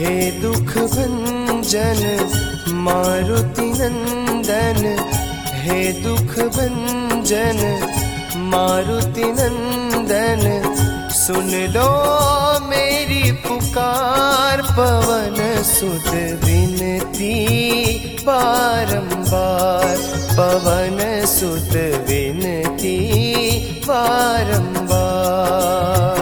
हे दुख भंजन मारुति नंदन, हे दुख भंजन मारुति नंदन, सुन लो मेरी पुकार। पवन सुत विनती बारंबार, पवन सुत विनती बारंबार।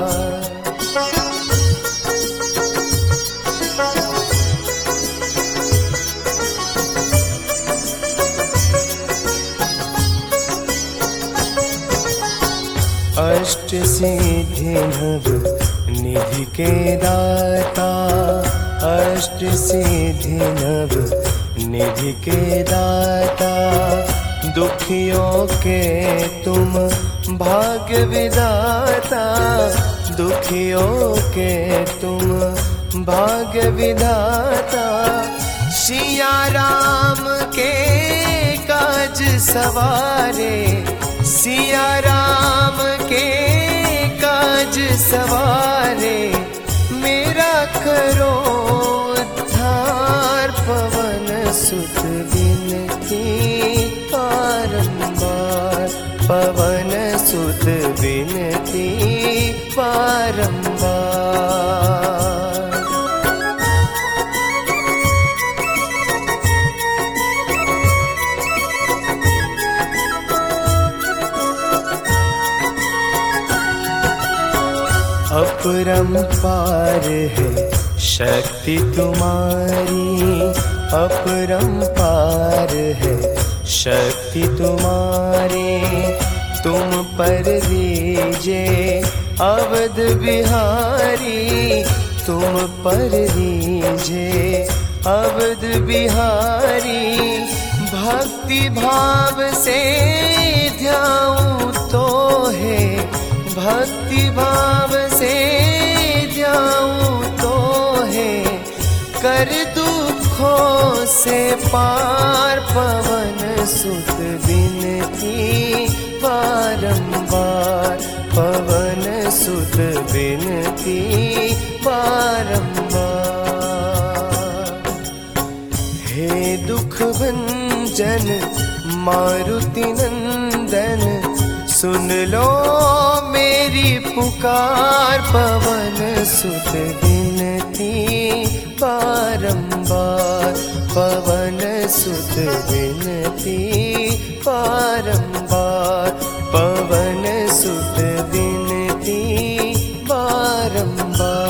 अष्ट सिद्धि नव निधि के दाता, अष्ट सिद्धि नव निधि के दाता, दुखियों के तुम भाग्य विधाता, दुखियों के तुम भाग्य विधाता। सिया राम के काज सवारे, सिया राम के काज सवारे, मेरा करो उद्धार। पवन सुत विनती बारंबार, पवन सुत विनती बारंबार। अपरंपार है शक्ति तुम्हारी, अपरंपार है शक्ति तुम्हारी, तुम पर दीजे अवध बिहारी, तुम पर दीजे अवध बिहारी। भक्ति भाव से ध्याऊं तो है, भक्ति भाव से ध्याऊं तो है, कर दुखों से पार। पवन सुत विनती बारंबार, पवन सुत विनती बारंबार। हे दुख भंजन मारुति नंदन, सुन लो मेरी पुकार। पवन सुत विनती बारंबार, पवन सुत विनती बारंबार, पवन सुत विनती बारंबार।